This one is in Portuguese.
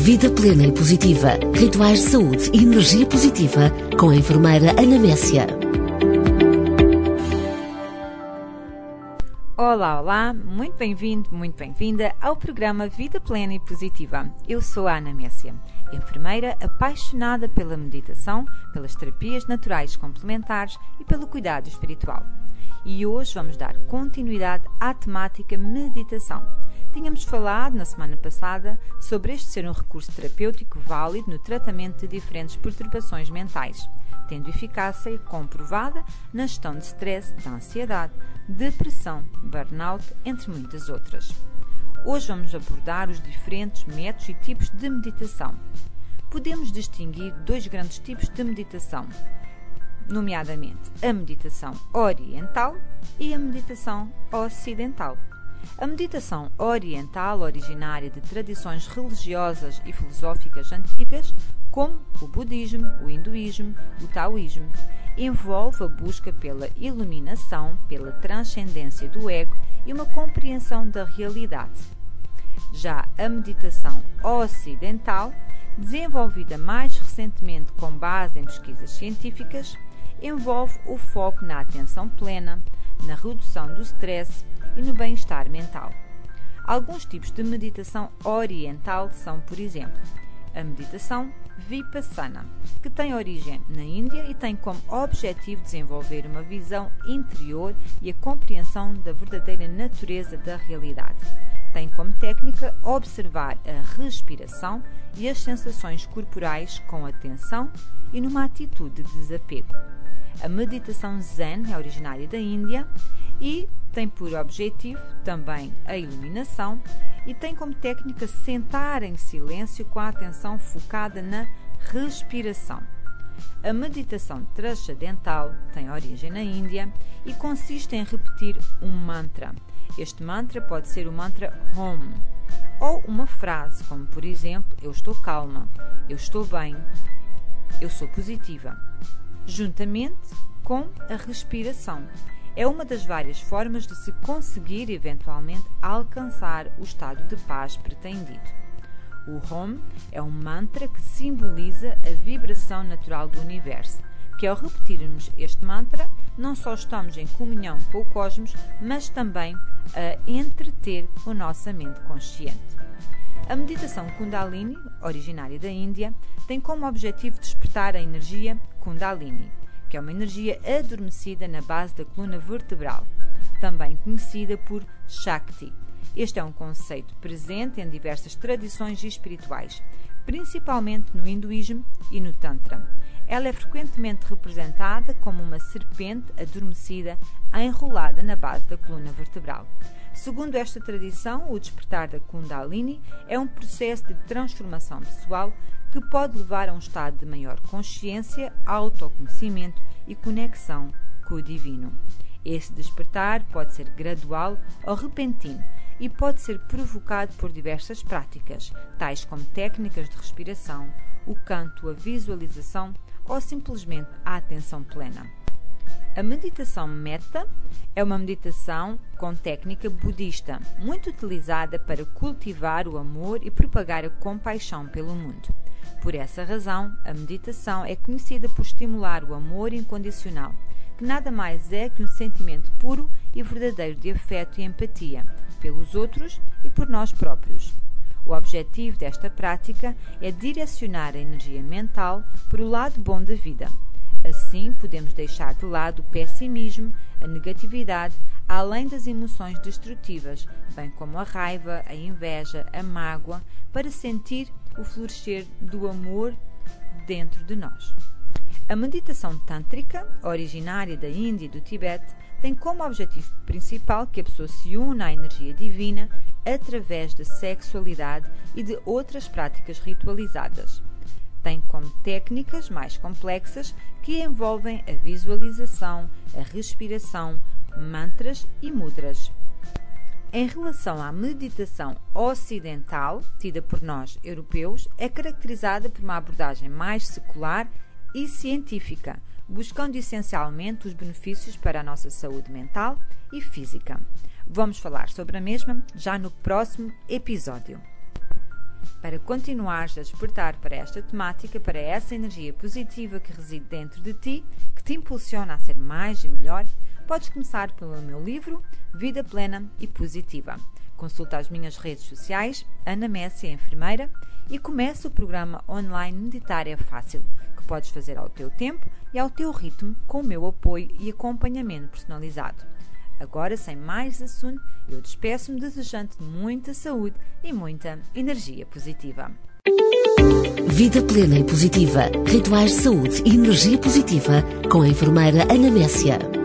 Vida plena e positiva. Rituais de saúde e energia positiva com a enfermeira Ana Messia. Olá, muito bem-vindo, muito bem-vinda ao programa Vida Plena e Positiva. Eu sou a Ana Messia, enfermeira apaixonada pela meditação, pelas terapias naturais complementares e pelo cuidado espiritual. E hoje vamos dar continuidade à temática meditação. Tínhamos falado na semana passada sobre este ser um recurso terapêutico válido no tratamento de diferentes perturbações mentais, tendo eficácia comprovada na gestão de stress, da ansiedade, depressão, burnout, entre muitas outras. Hoje vamos abordar os diferentes métodos e tipos de meditação. Podemos distinguir dois grandes tipos de meditação, nomeadamente a meditação oriental e a meditação ocidental. A meditação oriental, originária de tradições religiosas e filosóficas antigas, como o budismo, o hinduísmo, o taoísmo, envolve a busca pela iluminação, pela transcendência do ego e uma compreensão da realidade. Já a meditação ocidental, desenvolvida mais recentemente com base em pesquisas científicas, envolve o foco na atenção plena, na redução do stress e no bem-estar mental. Alguns tipos de meditação oriental são, por exemplo, a meditação Vipassana, que tem origem na Índia e tem como objetivo desenvolver uma visão interior e a compreensão da verdadeira natureza da realidade. Tem como técnica observar a respiração e as sensações corporais com atenção e numa atitude de desapego. A meditação Zen é originária da Índia e tem por objetivo também a iluminação e tem como técnica sentar em silêncio com a atenção focada na respiração. A meditação transcendental tem origem na Índia e consiste em repetir um mantra. Este mantra pode ser o mantra Om ou uma frase como, por exemplo, eu estou calma, eu estou bem, eu sou positiva, juntamente com a respiração. É uma das várias formas de se conseguir eventualmente alcançar o estado de paz pretendido. O Om é um mantra que simboliza a vibração natural do universo, que ao repetirmos este mantra, não só estamos em comunhão com o cosmos, mas também a entreter a nossa mente consciente. A meditação Kundalini, originária da Índia, tem como objetivo despertar a energia Kundalini, que é uma energia adormecida na base da coluna vertebral, também conhecida por Shakti. Este é um conceito presente em diversas tradições espirituais, principalmente no hinduísmo e no Tantra. Ela é frequentemente representada como uma serpente adormecida enrolada na base da coluna vertebral. Segundo esta tradição, o despertar da Kundalini é um processo de transformação pessoal que pode levar a um estado de maior consciência, autoconhecimento e conexão com o divino. Esse despertar pode ser gradual ou repentino e pode ser provocado por diversas práticas, tais como técnicas de respiração, o canto, a visualização ou simplesmente a atenção plena. A meditação Metta é uma meditação com técnica budista, muito utilizada para cultivar o amor e propagar a compaixão pelo mundo. Por essa razão, a meditação é conhecida por estimular o amor incondicional, que nada mais é que um sentimento puro e verdadeiro de afeto e empatia pelos outros e por nós próprios. O objetivo desta prática é direcionar a energia mental para o lado bom da vida. Assim, podemos deixar de lado o pessimismo, a negatividade, além das emoções destrutivas, bem como a raiva, a inveja, a mágoa, para sentir o florescer do amor dentro de nós. A meditação tântrica, originária da Índia e do Tibete, tem como objetivo principal que a pessoa se una à energia divina através da sexualidade e de outras práticas ritualizadas. Tem como técnicas mais complexas que envolvem a visualização, a respiração, mantras e mudras. Em relação à meditação ocidental, tida por nós europeus, é caracterizada por uma abordagem mais secular e científica, buscando essencialmente os benefícios para a nossa saúde mental e física. Vamos falar sobre a mesma já no próximo episódio. Para continuares a despertar para esta temática, para essa energia positiva que reside dentro de ti, que te impulsiona a ser mais e melhor, podes começar pelo meu livro Vida Plena e Positiva. Consulta as minhas redes sociais, Ana Messia Enfermeira, e começa o programa online Meditar é Fácil, que podes fazer ao teu tempo e ao teu ritmo, com o meu apoio e acompanhamento personalizado. Agora, sem mais assunto, eu despeço-me desejando-te muita saúde e muita energia positiva. Vida Plena e Positiva. Rituais de saúde e energia positiva com a enfermeira Ana Messia.